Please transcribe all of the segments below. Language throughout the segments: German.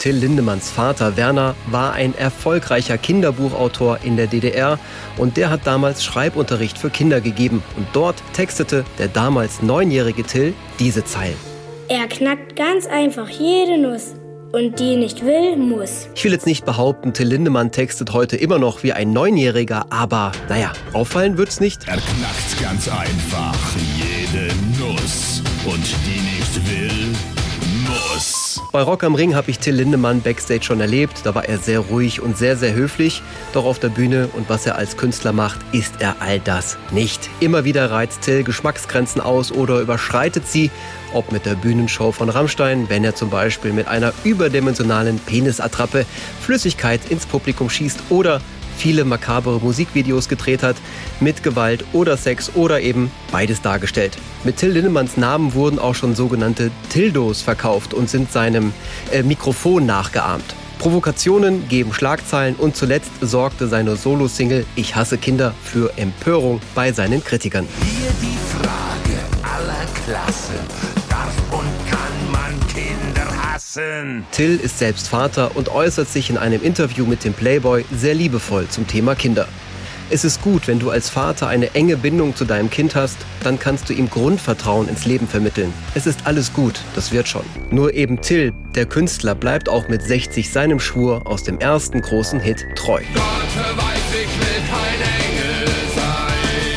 Till Lindemanns Vater Werner war ein erfolgreicher Kinderbuchautor in der DDR und der hat damals Schreibunterricht für Kinder gegeben. Und dort textete der damals 9-jährige Till diese Zeilen. Er knackt ganz einfach jede Nuss. Und die nicht will, muss. Ich will jetzt nicht behaupten, Till Lindemann textet heute immer noch wie ein 9-Jähriger, aber naja, auffallen wird's nicht. Er knackt ganz einfach jede Nuss. Und die nicht will, muss. Bei Rock am Ring habe ich Till Lindemann backstage schon erlebt. Da war er sehr ruhig und sehr, sehr höflich. Doch auf der Bühne und was er als Künstler macht, ist er all das nicht. Immer wieder reizt Till Geschmacksgrenzen aus oder überschreitet sie. Ob mit der Bühnenshow von Rammstein, wenn er zum Beispiel mit einer überdimensionalen Penisattrappe Flüssigkeit ins Publikum schießt oder viele makabere Musikvideos gedreht hat, mit Gewalt oder Sex oder eben beides dargestellt. Mit Till Lindemanns Namen wurden auch schon sogenannte Tildos verkauft und sind seinem Mikrofon nachgeahmt. Provokationen geben Schlagzeilen und zuletzt sorgte seine Solo-Single Ich hasse Kinder für Empörung bei seinen Kritikern. Hier die Frage aller Klassen. Darf und kann man Kinder hassen? Till ist selbst Vater und äußert sich in einem Interview mit dem Playboy sehr liebevoll zum Thema Kinder. Es ist gut, wenn du als Vater eine enge Bindung zu deinem Kind hast, dann kannst du ihm Grundvertrauen ins Leben vermitteln. Es ist alles gut, das wird schon. Nur eben Till, der Künstler, bleibt auch mit 60 seinem Schwur aus dem ersten großen Hit treu. Gott weiß, ich will kein Engel sein.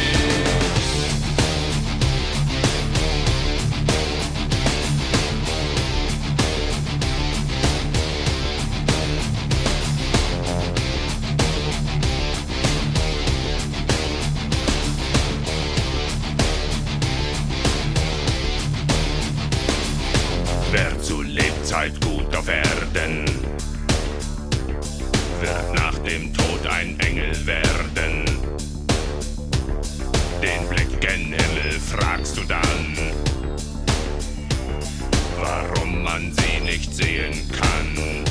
Wer zu Lebzeit gut auf Erden, wird nach dem Tod ein Engel werden. Den Blick gen Himmel fragst du dann, warum man sie nicht sehen kann.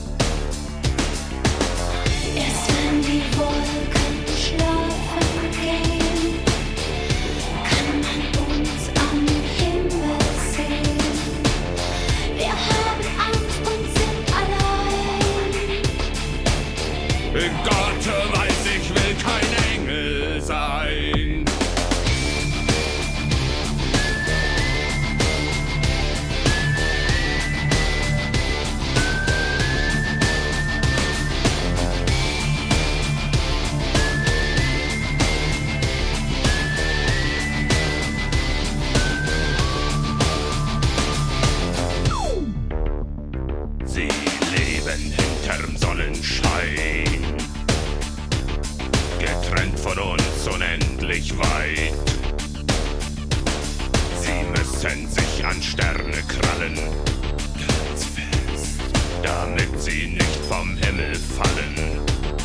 Erst wenn die Wolken schlafen gehen, kann man uns am Himmel sehen. Wir haben Angst und sind allein. Gott weiß, ich will kein Engel sein. Sie leben hinterm Sonnenschein, getrennt von uns unendlich weit. Sie müssen sich an Sterne krallen, ganz fest, damit sie nicht vom Himmel fallen.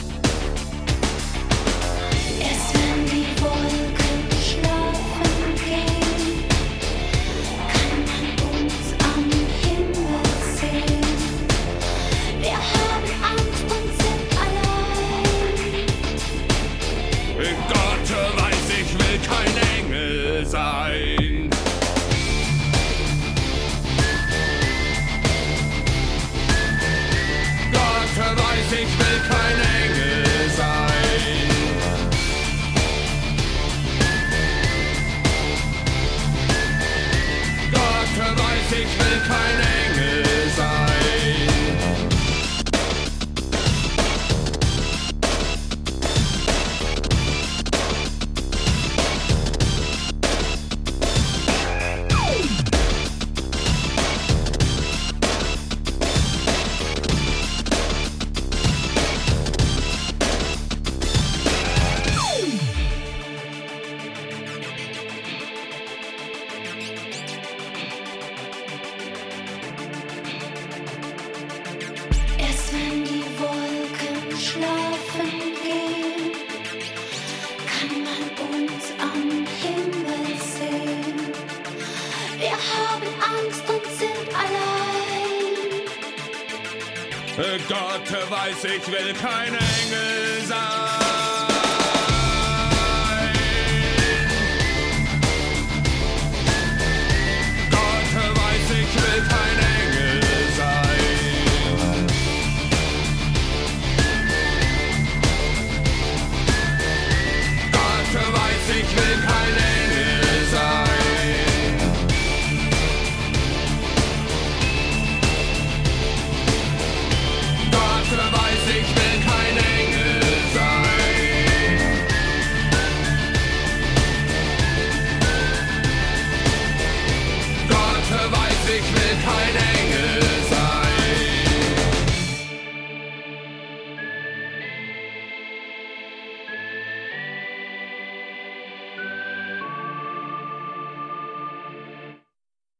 Erst wenn die Wolken schlafen gehen, kann man uns am Himmel sehen. Wir haben Angst und sind allein. Gott weiß, ich will kein Engel sein. Gott weiß, ich will kein Engel sein. Gott weiß, ich will kein Engel sein. Erst wenn die Wolken schlafen gehen, kann man uns am Himmel sehen. Wir haben Angst und sind allein. Gott weiß, ich will kein Engel sein.